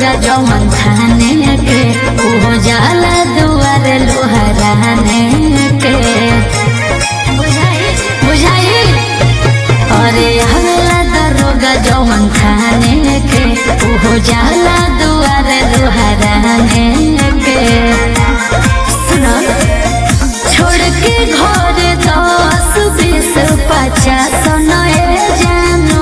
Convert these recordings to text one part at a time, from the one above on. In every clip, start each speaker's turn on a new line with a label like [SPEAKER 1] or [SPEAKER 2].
[SPEAKER 1] दरोगा जौन थाने के हो जाला दुआर लोहराने के बुझाई अरे हवेला दरोगा जौन थाने के हो जाला दुआर लोहराने के सुनो छोड़ के घर 10 20 50 नए जानो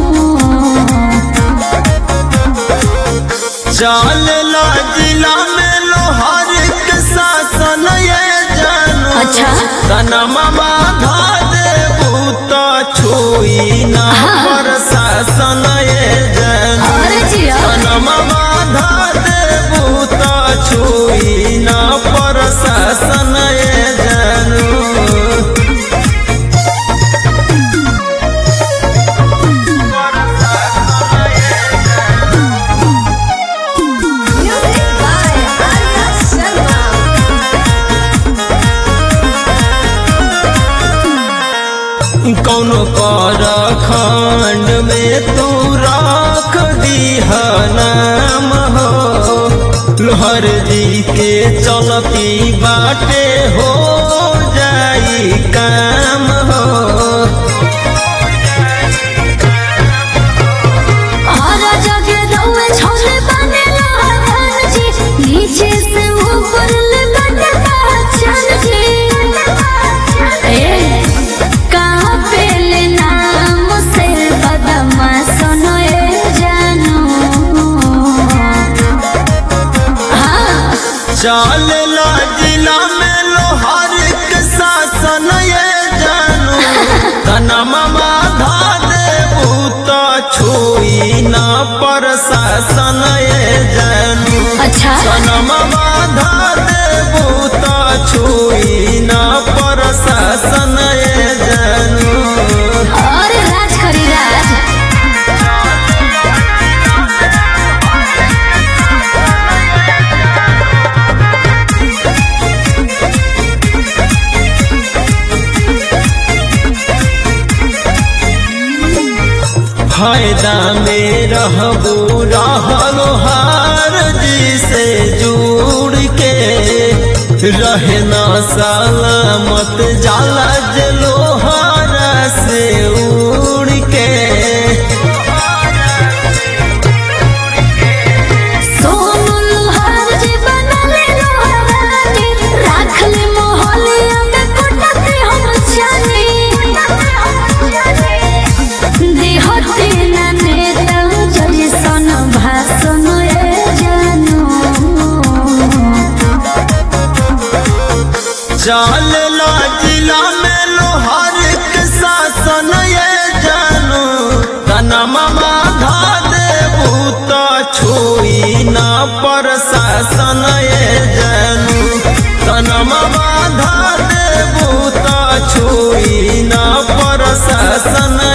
[SPEAKER 2] चल जिला में लोहार के शासन ये जानो
[SPEAKER 1] अच्छा
[SPEAKER 2] तनमा बाधा दे बूता छुई ना पर शासन ये जानो तनमा बाधा दे बूता छुई ना पर शासन ये जानो कौनो पर खंड में तू रख दीह नाम हो लोहर जी के चलती बाटे हो जाई काम हो
[SPEAKER 1] और जगह दौए छोले बने लोहर जी नीचे से ऊपर ले बने पाचन जी
[SPEAKER 2] चल जिला में लोहार के शासन ये जानो तनमा बाधा दे बूता छुई ना पर शासन ये जानो
[SPEAKER 1] अच्छा
[SPEAKER 2] तनमा बाधा दे बूता छुई ना पर शासन ये जानो
[SPEAKER 1] और राज करी राज
[SPEAKER 2] फायदा में रहबू रहलो हार जी से जुड़ के रहना सलामत जाला जलोहारा से उड़ के चल जिला में लोहार के शासन ये जानो तनमा बाधा दे बूता छुई ना पर शासन ये जानो तनमा बाधा दे बूता छुई ना पर शासन